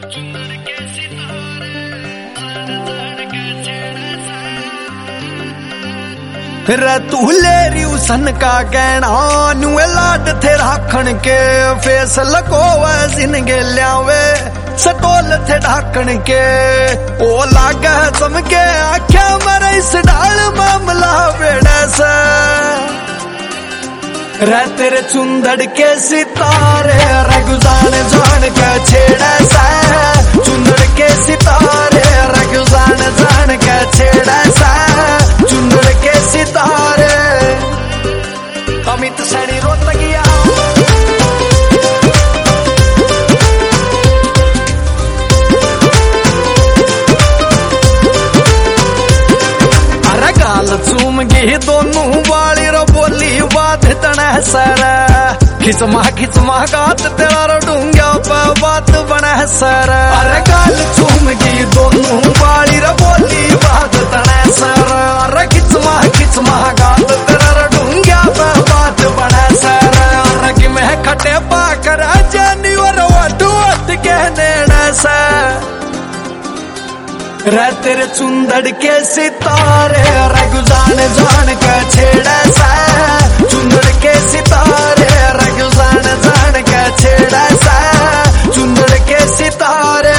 रे तू लेरी उसन का कहना नुए लाड थे राखण के फेस लगोवे जिनगे ल्यावे सटोल थे ढाकण के ओ लागे चमके आख्या मरे इस डाल मामला बेड़े से रे तेरे चुंदड़ के सितारे रघुजान जान के छेड़े से चुंदड़ के सितारे रघुजान जान के छेड़े से चुंदड़ के सितारे अमित सैनी रोहतगिया अरे गाल चूम गई दोनों वाली रो बोली बात तने सर खिचमा गात तेरा रो डूंगा पे बात बने सर अरे गाल चूम गई दोनों वाली रो बोली बात तने सर अरे खिचमा गात तेरा रो डूंगा पे बात बने सर अरे कि मैं खटे पाकर जानी और वट कहने से रे तेरे चुंदड़ के सितारे रघुजान जान के छेड़े से चुंदड़ के सितारे रघुजान जान के छेड़े से चुंदड़ के सितारे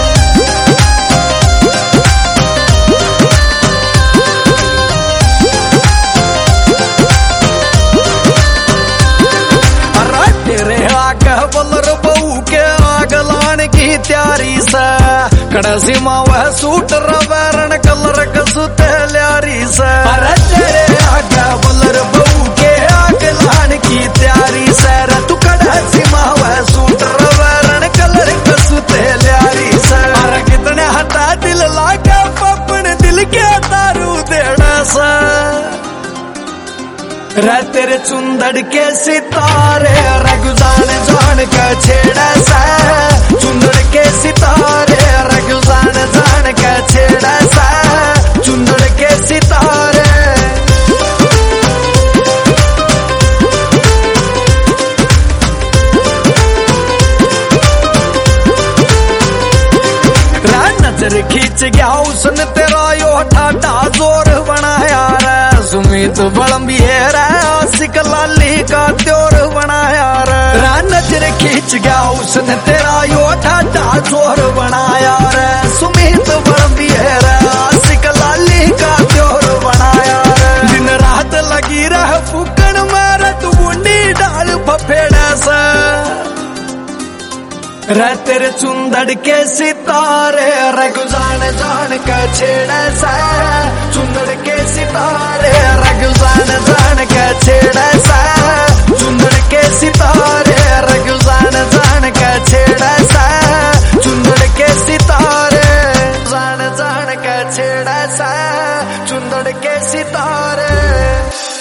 अरे तेरे आगे बलर बहू के आग लाने की तैयारी से कड़सी वह सूट रवैरण कलर कसुते ल्यारी से अरे तेरे आगे बलर बहू के आग लान की तैयारी से तू कड़सी वह सूट रवैरण कलर कसुते ल्यारी से अरे कितने हटा दिल लागे पपन दिल के दारू देना से रे तेरे चुंदड़ के सितारे रघुजान जान के छेड़े से चुंदड़ के सितारे रघुजान जान के छेड़े से चुंदड़ के सितारे नजर खींच गया उसने तेरा यो ठाटा जोर बनाया रे सुमित बड़म्बी है आशिक लाली का त्योर बनाया रे नजर खींच गया उसने तेरा यो ठाटा जोर बनाया रे सुमित बड़म्बी है आशिक लाली का त्योर बनाया रे दिन रात लगी रह फूकन मारे तू बूंदी डाल फफेड़ा से रे तेरे चुंदड़ के सितारे रघुजान जान के छेड़े से चुंदड़ के सितारे रघुजान जान के छेड़े से चुंदड़ के सितारे रघुजान जान के छेड़े से चुंदड़ के सितारे जान के छेड़े से चुंदड़ के सितारे।